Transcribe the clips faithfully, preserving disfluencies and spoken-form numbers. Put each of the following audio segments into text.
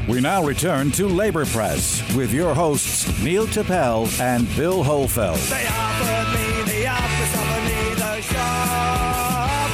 We now return to Labor Press with your hosts, Neil Chappell and Bill Holfeld. They offered me the office, offered me the shop.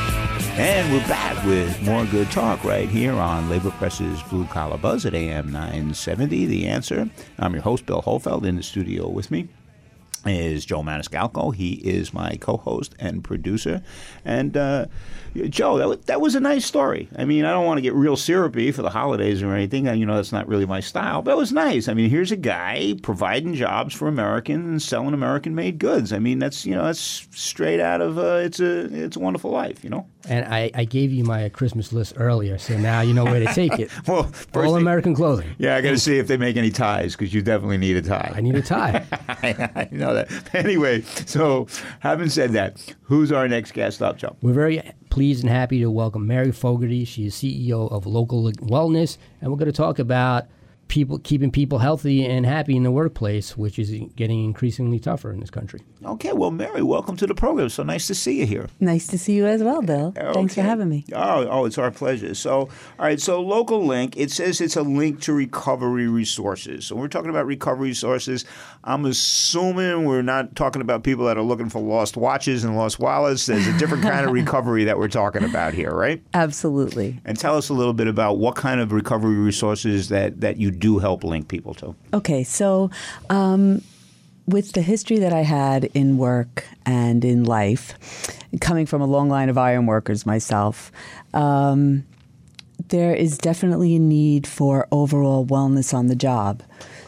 And we're back with more good talk right here on Labor Press's Blue Collar Buzz at A M nine seventy. The Answer. I'm your host, Bill Holfeld. In the studio with me is Joe Maniscalco. He is my co-host and producer. And, uh, Joe, that was, that was a nice story. I mean, I don't want to get real syrupy for the holidays or anything. You know, that's not really my style. But it was nice. I mean, here's a guy providing jobs for Americans and selling American-made goods. I mean, that's, you know, that's straight out of uh, It's a It's a Wonderful Life, you know? And I, I gave you my Christmas list earlier, so now you know where to take it. Well, All thing, American clothing. Yeah, I got to see if they make any ties, because you definitely need a tie. I need a tie. I know that. Anyway, so having said that, who's our next guest up, Joe? We're very pleased and happy to welcome Mary Fogarty. She is C E O of Local Wellness, and we're going to talk about people keeping people healthy and happy in the workplace, which is getting increasingly tougher in this country. Okay, well, Mary, welcome to the program. So nice to see you here. Nice to see you as well, Bill. Okay. Thanks for having me. Oh, oh, it's our pleasure. So, all right, so Local Link, it says it's a link to recovery resources. So we're talking about recovery resources. I'm assuming we're not talking about people that are looking for lost watches and lost wallets. There's a different kind of recovery that we're talking about here, right? Absolutely. And tell us a little bit about what kind of recovery resources that, that you do help link people to. Okay, so um, with the history that I had in work and in life, coming from a long line of iron workers myself, um, there is definitely a need for overall wellness on the job.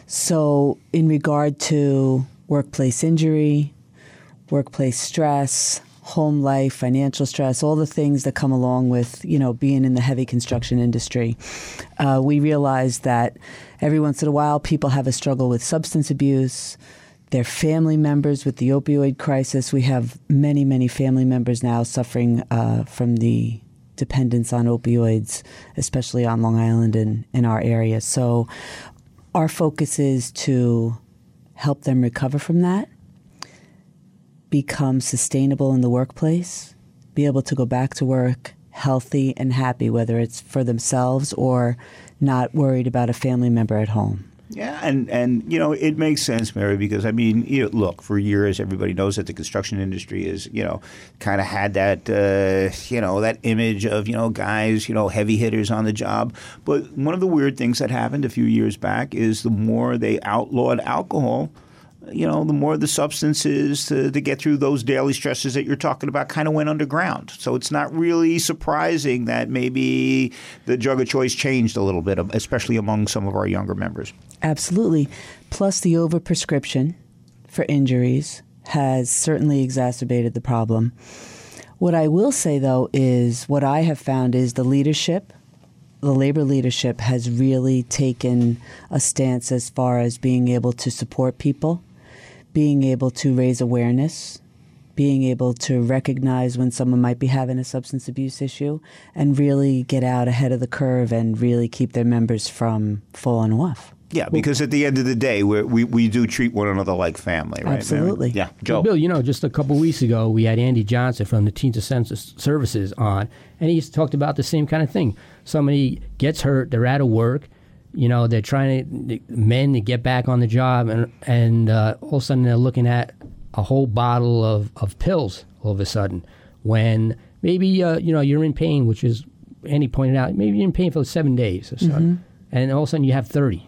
So in regard to workplace injury, workplace stress, home life, financial stress, all the things that come along with, you know, being in the heavy construction industry, uh, we realized that every once in a while people have a struggle with substance abuse, their family members with the opioid crisis. We have many, many family members now suffering uh, from the dependence on opioids, especially on Long Island and in our area. So our focus is to help them recover from that, become sustainable in the workplace, be able to go back to work healthy and happy, whether it's for themselves or not worried about a family member at home. Yeah, and, and you know, it makes sense, Mary, because, I mean, you know, look, for years everybody knows that the construction industry is, you know, kind of had that, uh, you know, that image of, you know, guys, you know, heavy hitters on the job. But one of the weird things that happened a few years back is the more they outlawed alcohol, you know, the more the substances to, to get through those daily stresses that you're talking about kind of went underground. So it's not really surprising that maybe the drug of choice changed a little bit, especially among some of our younger members. Absolutely. Plus the overprescription for injuries has certainly exacerbated the problem. What I will say, though, is what I have found is the leadership, the labor leadership has really taken a stance as far as being able to support people, being able to raise awareness, being able to recognize when someone might be having a substance abuse issue, and really get out ahead of the curve and really keep their members from falling off. Yeah, because at the end of the day, we're, we we do treat one another like family, right? Absolutely. Mary? Yeah, Joe. Well, Bill, you know, just a couple weeks ago, we had Andy Johnson from the Teens of Census Services on, and he talked about the same kind of thing. Somebody gets hurt, they're out of work, you know, they're trying to, men to get back on the job, and and uh, all of a sudden they're looking at a whole bottle of, of pills all of a sudden, when maybe, uh, you know, you're in pain, which is, Andy pointed out, maybe you're in pain for seven days or so, mm-hmm. and all of a sudden you have thirty.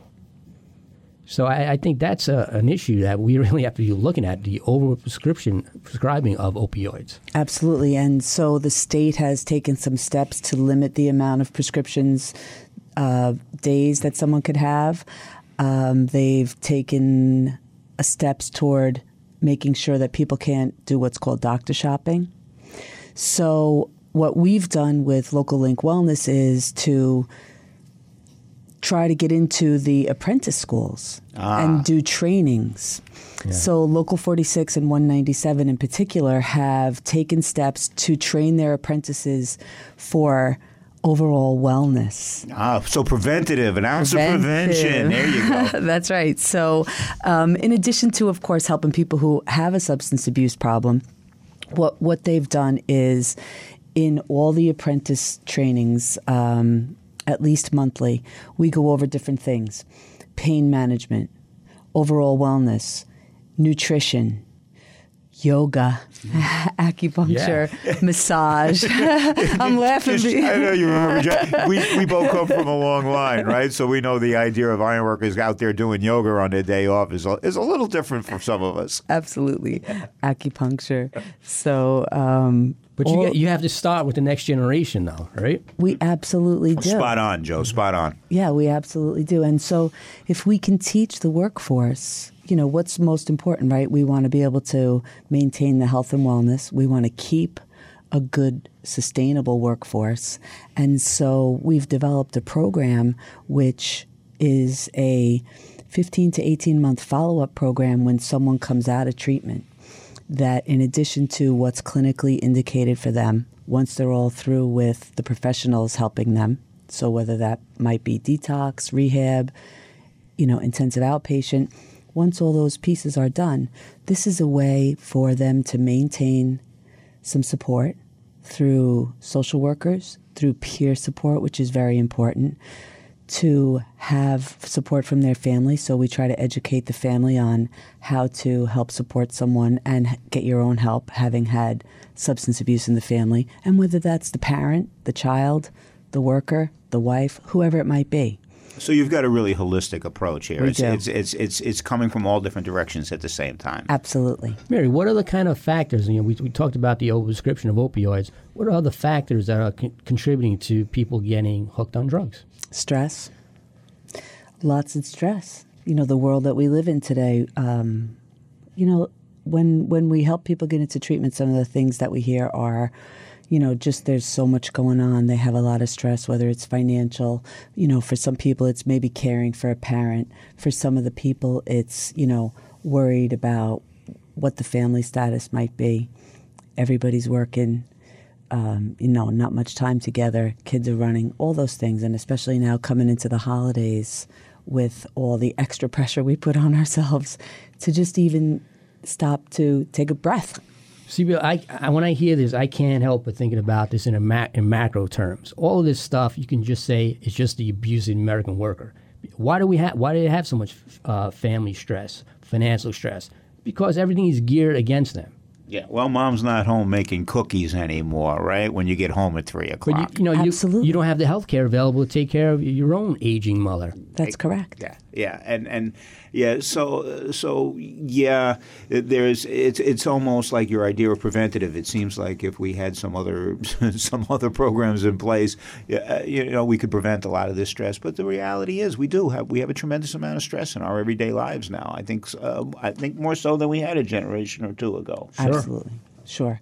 So I, I think that's a, an issue that we really have to be looking at, the overprescription prescribing of opioids. Absolutely. And so the state has taken some steps to limit the amount of prescriptions uh, days that someone could have. Um, they've taken uh, steps toward making sure that people can't do what's called doctor shopping. So what we've done with Local Link Wellness is to try to get into the apprentice schools ah. and do trainings. Yeah. So Local forty-six and one ninety-seven in particular have taken steps to train their apprentices for overall wellness. Ah, so preventative, an ounce preventative. of prevention. There you go. That's right. So um, in addition to, of course, helping people who have a substance abuse problem, what what they've done is in all the apprentice trainings, um, at least monthly. We go over different things: pain management, overall wellness, nutrition, yoga, acupuncture, Yeah. massage. I'm laughing. Just- I know you remember, Jack. We, we both come from a long line, right? So we know the idea of ironworkers out there doing yoga on their day off is a, is a little different for some of us. Absolutely. Acupuncture. So, um, But you all- get, you have to start with the next generation, though, right? we absolutely do. Spot on, Joe. Spot on. Yeah, we absolutely do. And so if we can teach the workforce, you know, what's most important, right? We want to be able to maintain the health and wellness. We want to keep a good, sustainable workforce. And so we've developed a program which is a fifteen to eighteen month follow-up program when someone comes out of treatment, that in addition to what's clinically indicated for them, once they're all through with the professionals helping them, so whether that might be detox, rehab, you know, intensive outpatient, once all those pieces are done, this is a way for them to maintain some support through social workers, through peer support, which is very important, to have support from their family. So we try to educate the family on how to help support someone and get your own help having had substance abuse in the family, and whether that's the parent, the child, the worker, the wife, whoever it might be. So you've got a really holistic approach here. We It's, do. it's it's it's it's coming from all different directions at the same time. Absolutely. Mary, what are the kind of factors? You know, we, we talked about the overprescription of opioids. What are other factors that are con- contributing to people getting hooked on drugs? Stress. Lots of stress. You know, the world that we live in today, um, you know, when when we help people get into treatment, some of the things that we hear are, you know, just there's so much going on. They have a lot of stress, whether it's financial. You know, for some people, it's maybe caring for a parent. For some of the people, it's, you know, worried about what the family status might be. Everybody's working, um, you know, not much time together. Kids are running, all those things. And especially now coming into the holidays with all the extra pressure we put on ourselves to just even stop to take a breath. See, Bill, I, I, when I hear this, I can't help but thinking about this in a ma- in macro terms. All of this stuff, you can just say it's just the abuse of the American worker. Why do we have? Why do they have so much uh, family stress, financial stress? Because everything is geared against them. Yeah. Well, mom's not home making cookies anymore, right? When you get home at three o'clock. But you, you know, you, Absolutely. you don't have the health care available to take care of your own aging mother. That's correct. Yeah, yeah, and and yeah, so so yeah, there's it's it's almost like your idea of preventative. It seems like if we had some other some other programs in place, uh, you know, we could prevent a lot of this stress. But the reality is, we do have we have a tremendous amount of stress in our everyday lives now. I think uh, I think more so than we had a generation or two ago. Absolutely. Sure.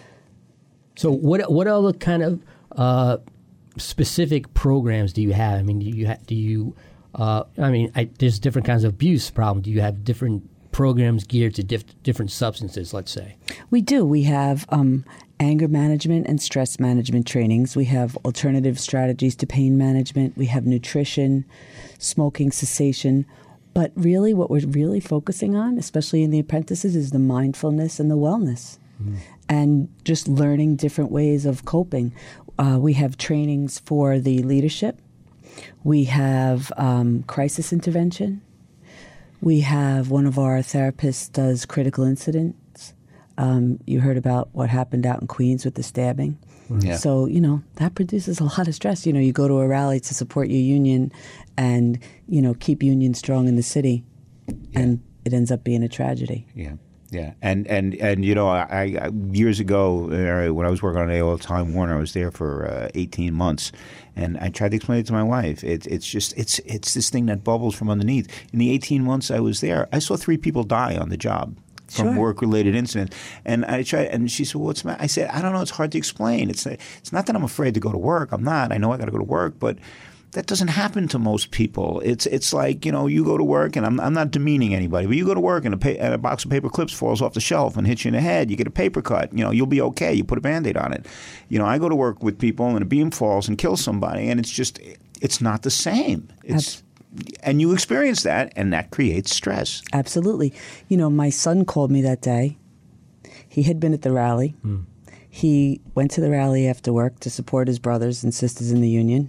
So, what what other kind of uh, specific programs do you have? I mean, do you ha- do you? Uh, I mean, I, there's different kinds of abuse problems. Do you have different programs geared to diff- different substances? Let's say. We do. We have um, anger management and stress management trainings. We have alternative strategies to pain management. We have nutrition, smoking cessation. But really what we're really focusing on, especially in the apprentices, is the mindfulness and the wellness. Mm. And just learning different ways of coping. Uh, we have trainings for the leadership. We have um, crisis intervention. We have one of our therapists does critical incidents. Um, you heard about what happened out in Queens with the stabbing. Yeah. So, you know, that produces a lot of stress. You know, you go to a rally to support your union and, you know, keep union strong in the city, yeah. and it ends up being a tragedy. Yeah. Yeah, and and and you know, I, I years ago uh, when I was working on A O L Time Warner, I was there for uh, eighteen months, and I tried to explain it to my wife. It, it's just it's it's this thing that bubbles from underneath. In the eighteen months I was there, I saw three people die on the job from sure. work-related incidents, and I tried. And she said, well, "What's the matter?" I said, "I don't know. It's hard to explain. It's it's not that I'm afraid to go to work. I'm not. I know I got to go to work, but." That doesn't happen to most people. It's it's like, you know, you go to work, and I'm I'm not demeaning anybody, but you go to work and a, pa- and a box of paper clips falls off the shelf and hits you in the head. You get a paper cut. You know, you'll be okay. You put a Band-Aid on it. You know, I go to work with people and a beam falls and kills somebody, and it's just it's not the same. It's and you experience that, and that creates stress. Absolutely. You know, my son called me that day. He had been at the rally. Mm. He went to the rally after work to support his brothers and sisters in the union.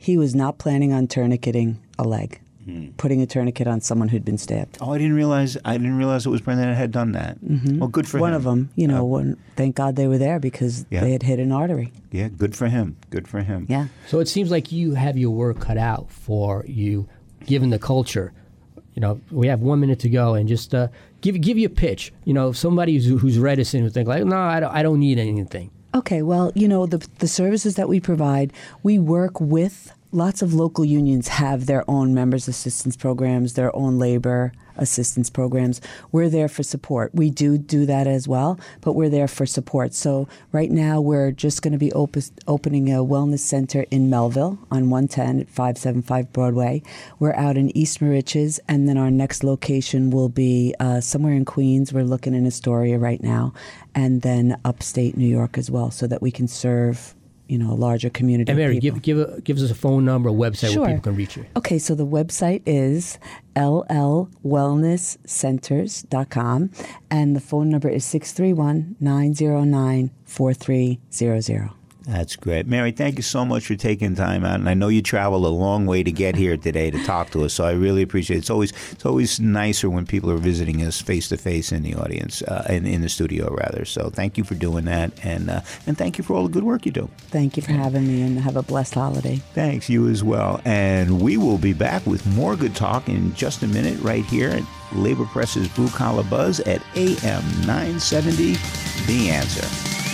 he was not planning on tourniqueting a leg, mm. putting a tourniquet on someone who'd been stabbed. Oh, I didn't realize. I didn't realize it was Brendan that had done that. Mm-hmm. Well, good for one him. One of them, you know. Uh, one, thank God they were there because yeah. they had hit an artery. Yeah, good for him. Good for him. Yeah. So it seems like you have your work cut out for you, given the culture. You know, we have one minute to go, and just uh, give give you a pitch. You know, somebody who's, who's reticent, who think like, no, I don't, I don't need anything. Okay, well, you know, the the services that we provide, we work with. Lots of local unions have their own members' assistance programs, their own labor assistance programs. We're there for support. We do do that as well, but we're there for support. So right now we're just going to be op- opening a wellness center in Melville on one ten at five seventy-five Broadway. We're out in East Moriches, and then our next location will be uh, somewhere in Queens. We're looking in Astoria right now, and then upstate New York as well, so that we can serve you know, a larger community and Mary, of people. give, give, a, give us a phone number, a website Sure. where people can reach you. Okay, so the website is l l wellness centers dot com, and the phone number is six three one, nine zero nine, four three zero zero. That's great. Mary, thank you so much for taking time out. And I know you traveled a long way to get here today to talk to us, so I really appreciate it. It's always it's always nicer when people are visiting us face-to-face in the audience, uh, in, in the studio, rather. So thank you for doing that, and uh, and thank you for all the good work you do. Thank you for having me, and have a blessed holiday. Thanks, you as well. And we will be back with more good talk in just a minute right here at Labor Press's Blue Collar Buzz at A M nine seventy, The Answer.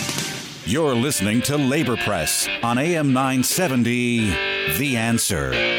You're listening to Labor Press on A M nine seventy, The Answer.